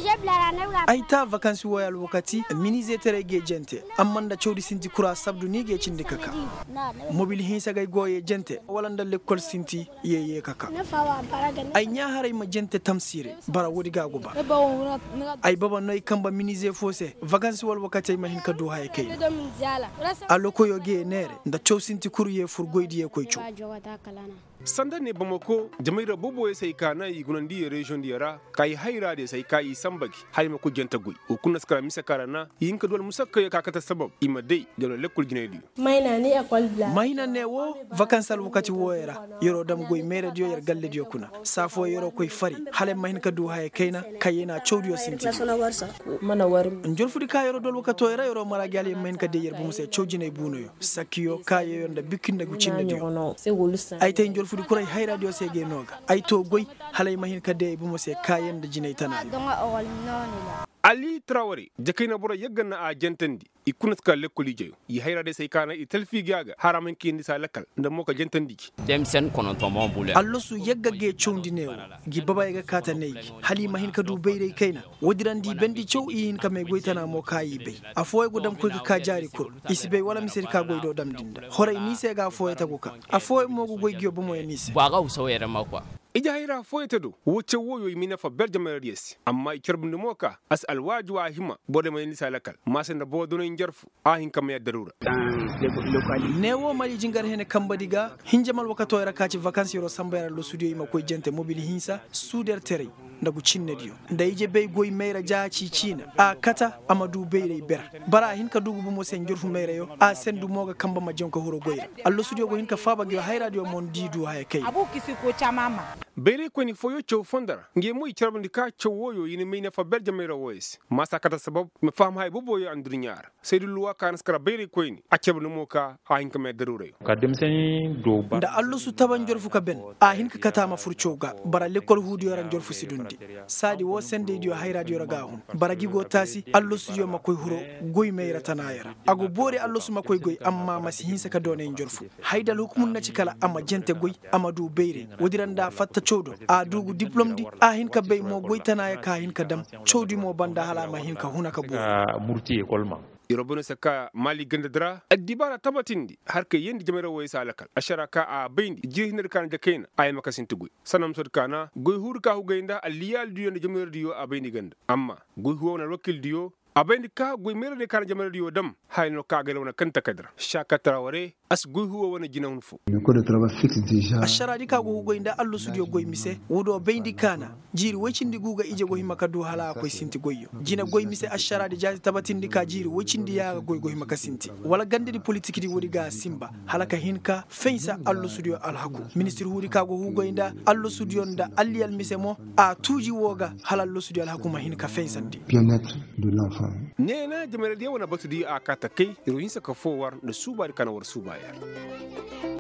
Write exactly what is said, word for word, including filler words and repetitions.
aita vacances woyal wakati minize terege jente amanda chodi sinti kura sabdu nige cinde kaka mobile hinsa gay goye jente walanda l'école sinti yeye kaka ay nyaharay ma jente tamsire bara wodi gago ba ay baba noy kamba minize fose vacances wal wakati ma hin ka do hay kay aloko yoge nere nda chow sinti kuruye furgoydi e koy chow sanda ne bamako jamaira bobo ya sai kana yi gunandi region diara kai haira da sai kai sambaki hay ma ku jenta gui o kunna skara misa karana yin ka dol musakka ya kakata sabab ima dai da lekul ginedi mayna ni école bla mayna ne wo vacances wakati woyera yoro dam goy mere dio yer galle dio kuna safo yoro koy fari hale mahin ka du hay kayna kayena chowdio sinti mana war njol fudi ka yoro dol wakato yera yoro mara gali mahin ka de yer bu musse chowjine buno yo sakiyo kaye yonda bikinda gu cinne dio ay tay njol fudi kuray hay radio sege noga ay to goy halay mahin ka de bu musse kayen da jinay tanayo Ali Traoré jakina bura yagana a jentandi ikuna ska lekoli jeyo yi hayra de sai kana i telfi gaga haramen ki ndisa lekal nda moka jentandi demsen kono to mon bule allo su yaggage chowndi newo gi baba yaga kata neyi halima hin ka du beyre kaina wodirandi bendi chow i hin ka me goytana mo kayi be afoy go dam ko ka jari ko isibe wala misir ka goydo dam dinda horay ni se ga foy tago ka afoy mo go goy gyo bo mo ni se baga usawere makwa ija hayra foyete do woce woyo yimina fa berjamaries amma ikirbunde moka as alwaju wa hima bode may ni salakal masenda bodo no jarfu a hin kam ya darura newo mali jingar hene kambadiga hinjamal wakato era kaci vacances yoro sambayara lo studio ima koy jente mobile hinsa suder tere ndagu cinne dio ndayje bey goy meira jaaci cina a kata amadu beyre ber bara hin ka dugu mo sen jorfu meira yo a sendu moga kamba ma jonko horo goyra allo studio go hin ka faba gyo hay radio mon didu hay kay abu kisi ko chamama bele ko ni foyo chow fondara nge moy charbandi ka chowoyo yini meyna fa berjamera woys masa kata sabab me fam hay bobo yo andurnyar seydu luwa kan skara bele ko ni akebno moka a hin ka me darure ka demseni do ba nda allo su taban jorfu ka ben a hin ka kata ma furchoga bara lekol hudu yoran jorfu sidundi sadi wo sende dio hay radio raga hun bara gigo tasi allo su yo makoy huro goy meira tanayara ago bore allo su makoy goy amma masi hinsa ka done jorfu haydal hukumun na cikala amma jente goy amadu beire wodiranda fatta chodo a dugu diplôme di a hin ka bey mo goytana ya ka hin ka dam chodi mo banda hala ma hin ka hunaka bu murti école ma irobuna saka mali gandadra adibara tabatindi har ke yendi jamera woy salakal asharaka a bendi jihinar kan jakena ay makasin tugu sanam sod kana goy hurka hu geinda aliyal diyo ne jamera diyo a bendi ganda amma goy hu wona wakil diyo abendi ka goy mere de kan jamera diyo dam hayno ka gele wona kanta kadra shaka Traoré as goy hu wona jinawun fu le code de travail fixe déjà ashara di ka go goy nda allo studio goy mise wudo bendi kana jiri wacindi guga ije go himaka do hala ko sinti goyyo jina goy mise ashara di jazi tabatindi ka jiri wacindi ya goy go himaka sinti wala gande di politique di wodi ga simba halaka hinka fensa allo studio alhaku ministre hudi ka go hu goy nda allo studio nda alliyal mise mo a tuji woga halal studio alhaku ma hinka fensandi bien-être de l'enfant nena jamera diyo wona batudi a kata kai iroyin saka fowar da suba da kanawar suba ya